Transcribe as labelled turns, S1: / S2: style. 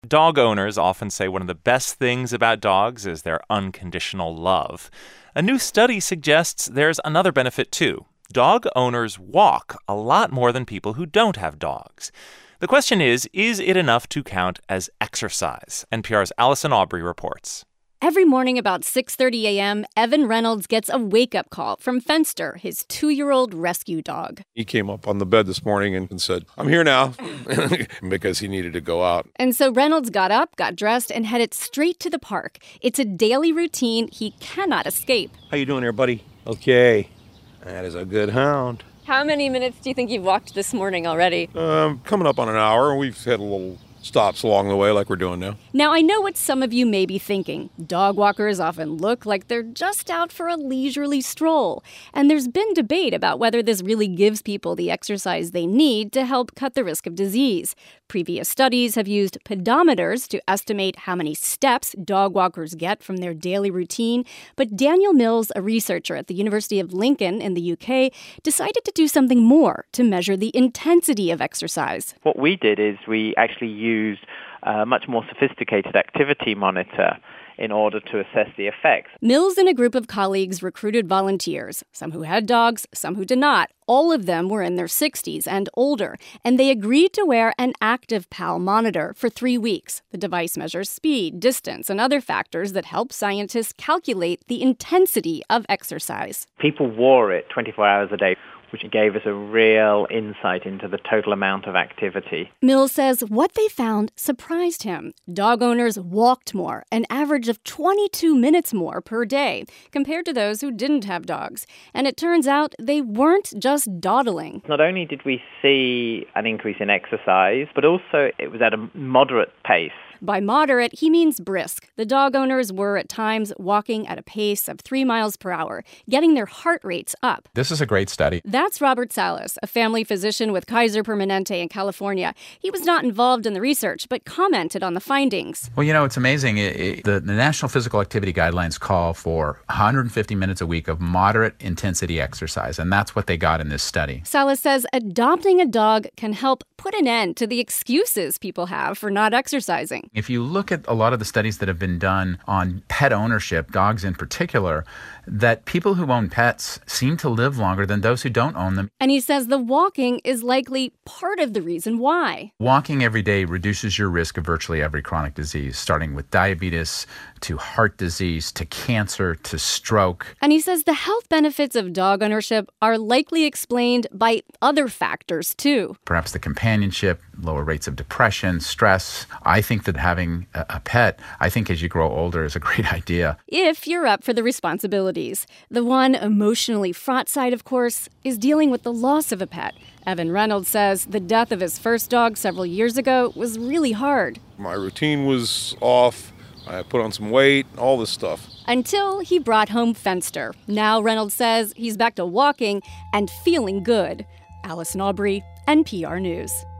S1: Dog owners often say one of the best things about dogs is their unconditional love. A new study suggests there's another benefit too. Dog owners walk a lot more than people who don't have dogs. The question is it enough to count as exercise? NPR's Allison Aubrey reports.
S2: Every morning about 6:30 a.m., Evan Reynolds gets a wake-up call from Fenster, his 2-year-old rescue dog.
S3: He came up on the bed this morning and said, "I'm here now," because he needed to go out.
S2: And so Reynolds got up, got dressed, and headed straight to the park. It's a daily routine he cannot escape.
S4: How you doing there, buddy? Okay. That is a good hound.
S2: How many minutes do you think you've walked this morning already?
S3: Coming up on an hour. We've had a little stops along the way like we're doing now.
S2: Now, I know what some of you may be thinking. Dog walkers often look like they're just out for a leisurely stroll. And there's been debate about whether this really gives people the exercise they need to help cut the risk of disease. Previous studies have used pedometers to estimate how many steps dog walkers get from their daily routine. But Daniel Mills, a researcher at the University of Lincoln in the UK, decided to do something more to measure the intensity of exercise.
S5: What we did is we actually used a much more sophisticated activity monitor in order to assess the effects.
S2: Mills and a group of colleagues recruited volunteers, some who had dogs, some who did not. All of them were in their 60s and older, and they agreed to wear an ActivePal monitor for 3 weeks. The device measures speed, distance, and other factors that help scientists calculate the intensity of exercise.
S5: People wore it 24 hours a day, which gave us a real insight into the total amount of activity.
S2: Mills says what they found surprised him. Dog owners walked more, an average of 22 minutes more per day, compared to those who didn't have dogs. And it turns out they weren't just dawdling.
S5: Not only did we see an increase in exercise, but also it was at a moderate pace.
S2: By moderate, he means brisk. The dog owners were at times walking at a pace of 3 miles per hour, getting their heart rates up.
S6: This is a great study.
S2: That's Robert Salas, a family physician with Kaiser Permanente in California. He was not involved in the research, but commented on the findings.
S6: Well, it's amazing. The National Physical Activity Guidelines call for 150 minutes a week of moderate intensity exercise, and that's what they got in this study.
S2: Salas says adopting a dog can help put an end to the excuses people have for not exercising.
S6: If you look at a lot of the studies that have been done on pet ownership, dogs in particular, that people who own pets seem to live longer than those who don't own them.
S2: And he says the walking is likely part of the reason why.
S6: Walking every day reduces your risk of virtually every chronic disease, starting with diabetes to heart disease to cancer to stroke.
S2: And he says the health benefits of dog ownership are likely explained by other factors, too.
S6: Perhaps the companionship, lower rates of depression, stress. I think that having a pet, as you grow older, is a great idea.
S2: If you're up for the responsibilities. The one emotionally fraught side, of course, is dealing with the loss of a pet. Evan Reynolds says the death of his first dog several years ago was really hard.
S3: My routine was off. I put on some weight, all this stuff.
S2: Until he brought home Fenster. Now Reynolds says he's back to walking and feeling good. Allison Aubrey, NPR News.